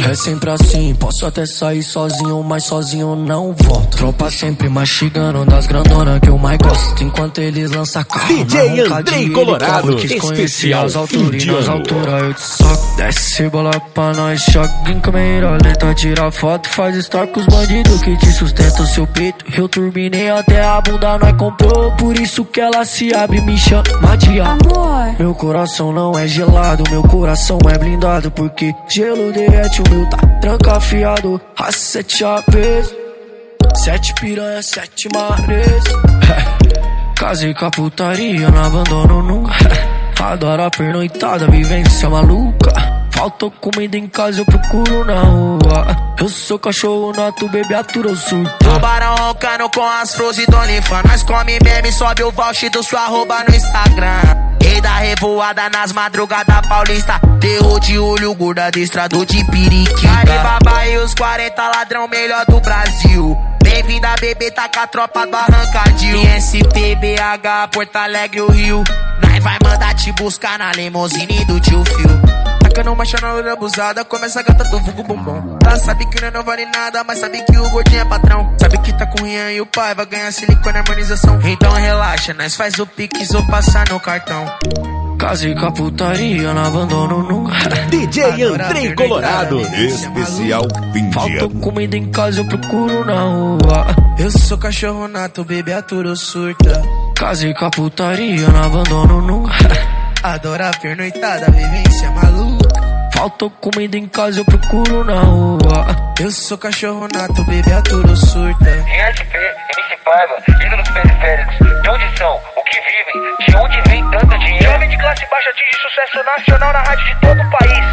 É sempre assim, posso até sair sozinho, mas sozinho não volto. Tropa sempre mastigando das grandonas que eu mais gosto. Enquanto eles lançam carro, DJ Andrei Colorado, especial nas alturas, eu te soco. Desce bola pra nós, choque em câmera lenta, tira foto, faz story com os bandidos que te sustentam seu peito. Eu turbinei até a bunda, nós comprou, por isso que ela se abre, me chama de amor. Meu coração não é gelado, meu coração é blindado, porque gelo derrete, o meu tá trancafiado. A 7 APs, 7 piranha, 7 mares. Casei com a putaria, não abandono nunca. Adoro a pernoitada, vivência maluca. Faltou comida em casa, eu procuro na rua. Eu sou cachorro nato, bebê atura ou surta. Tubarão roncando com as flores do Olifa. Nós come meme, sobe o voucher do sua arroba no Instagram. Rei da revoada nas madrugadas paulista. Terror de olho, gorda adestrador de periquita. Alibaba e os 40 ladrão melhor do Brasil. Bem-vinda, bebê, tá com a tropa do Arrancadil. ISP, BH, Porto Alegre, o Rio. Nós vai mandar te buscar na limousine do tio Phil. Tacando marcha na loira abusada, começa a gata do vulgo bombom. Ela sabe que não vale nada, mas sabe que o gordinho é patrão. Sabe que tá com o Rian e o pai vai ganhar silicone e harmonização. Então relaxa, nós faz o pix ou passar no cartão. Casei com a putaria, não abandono nunca. DJ Andrei Colorado, especial fim de Faltou ano. comida em casa, eu procuro na rua. Eu sou cachorro nato, bebê atura ou surta. Casei com a putaria, não abandono nunca. Adoro a pernoitada, vivência maluca. Faltou comida em casa, eu procuro na rua. Eu sou cachorro nato, bebê atura ou surta. ISP, MC Paiva, ídolos periféricos. De onde são? O que vivem? De onde vem tanto dinheiro? Jovem de classe baixa atinge sucesso nacional na rádio de todo o país.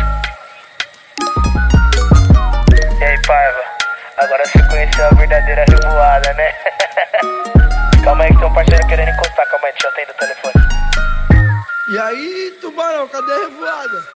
E aí, Paiva? Agora você conheceu a verdadeira revoada, né? Calma aí que tem um parceiro querendo encostar. Calma aí, deixa eu atender o telefone. E aí, tubarão, cadê a revoada?